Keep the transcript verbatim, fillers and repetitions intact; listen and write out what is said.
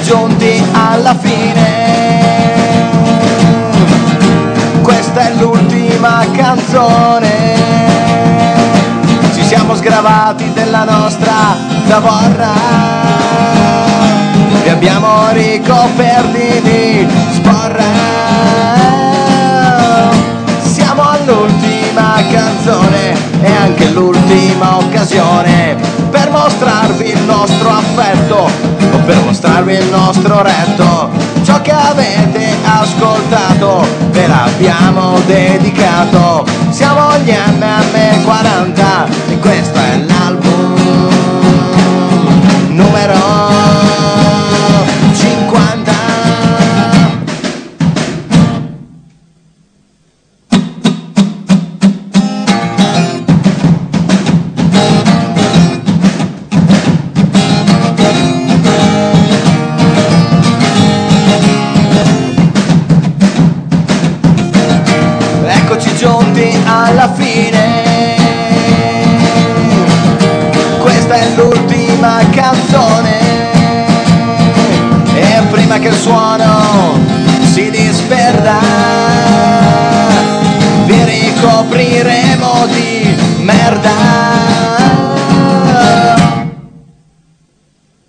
giunti alla fine. Questa è l'ultima canzone. Ci siamo sgravati della nostra zavorra, vi abbiamo ricoperti di sporra. Siamo all'ultima canzone e anche l'ultima occasione per mostrarvi il nostro affetto o per mostrarvi il nostro retto. Ciò che avete ascoltato ve l'abbiamo dedicato. Siamo gli M M quaranta e questo è l'album numero cinquanta. Eccoci giunti alla fine.